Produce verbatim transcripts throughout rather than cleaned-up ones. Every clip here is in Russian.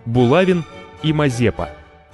Булавин и Мазепа.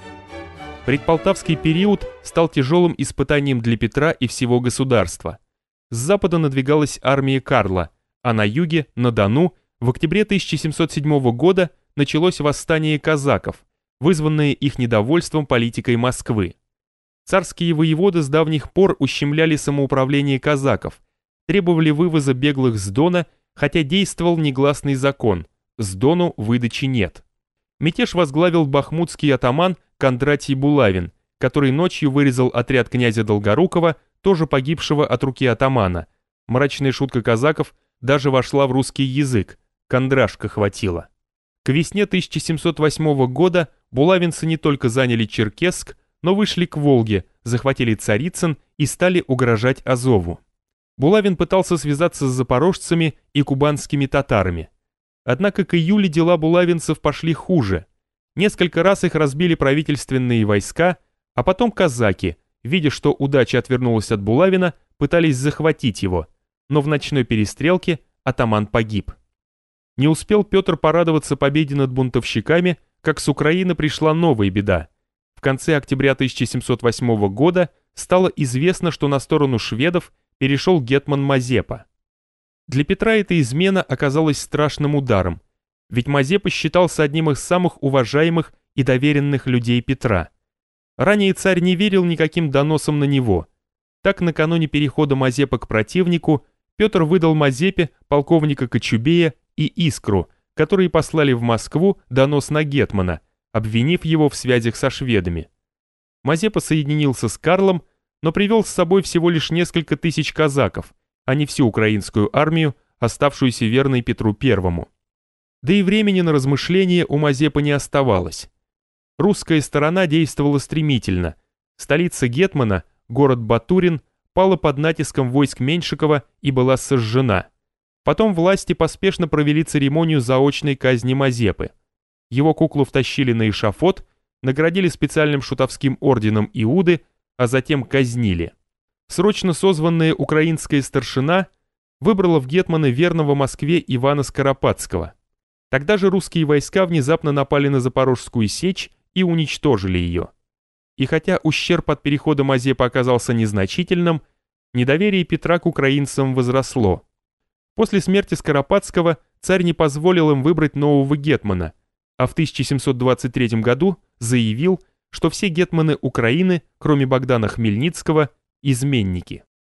Предполтавский период стал тяжелым испытанием для Петра и всего государства. С запада надвигалась армия Карла, а на юге, на Дону, в октябре тысяча семьсот седьмого года началось восстание казаков, вызванное их недовольством политикой Москвы. Царские воеводы с давних пор ущемляли самоуправление казаков, требовали вывоза беглых с Дона, хотя действовал негласный закон – с Дону выдачи нет. Мятеж возглавил бахмутский атаман Кондратий Булавин, который ночью вырезал отряд князя Долгорукова, тоже погибшего от руки атамана. Мрачная шутка казаков даже вошла в русский язык, кондрашка хватило. К весне тысяча семьсот восьмого года булавинцы не только заняли Черкесск, но вышли к Волге, захватили Царицын и стали угрожать Азову. Булавин пытался связаться с запорожцами и кубанскими татарами. Однако к июлю дела булавинцев пошли хуже. Несколько раз их разбили правительственные войска, а потом казаки, видя, что удача отвернулась от Булавина, пытались захватить его, но в ночной перестрелке атаман погиб. Не успел Петр порадоваться победе над бунтовщиками, как с Украины пришла новая беда. В конце октября тысяча семьсот восьмого года стало известно, что на сторону шведов перешел гетман Мазепа. Для Петра эта измена оказалась страшным ударом, ведь Мазепа считался одним из самых уважаемых и доверенных людей Петра. Ранее царь не верил никаким доносам на него. Так, накануне перехода Мазепы к противнику, Петр выдал Мазепе полковника Кочубея и Искру, которые послали в Москву донос на гетмана, обвинив его в связях со шведами. Мазепа соединился с Карлом, но привел с собой всего лишь несколько тысяч казаков, а не всю украинскую армию, оставшуюся верной Петру Первому. Да и времени на размышления у Мазепы не оставалось. Русская сторона действовала стремительно. Столица гетмана, город Батурин, пала под натиском войск Меньшикова и была сожжена. Потом власти поспешно провели церемонию заочной казни Мазепы. Его куклу втащили на эшафот, наградили специальным шутовским орденом Иуды, а затем казнили. Срочно созванная украинская старшина выбрала в гетманы верного Москве Ивана Скоропадского. Тогда же русские войска внезапно напали на Запорожскую сечь и уничтожили ее. И хотя ущерб от перехода Мазепы оказался незначительным, недоверие Петра к украинцам возросло. После смерти Скоропадского царь не позволил им выбрать нового гетмана, а в тысяча семьсот двадцать третьем году заявил, что все гетманы Украины, кроме Богдана Хмельницкого, изменники.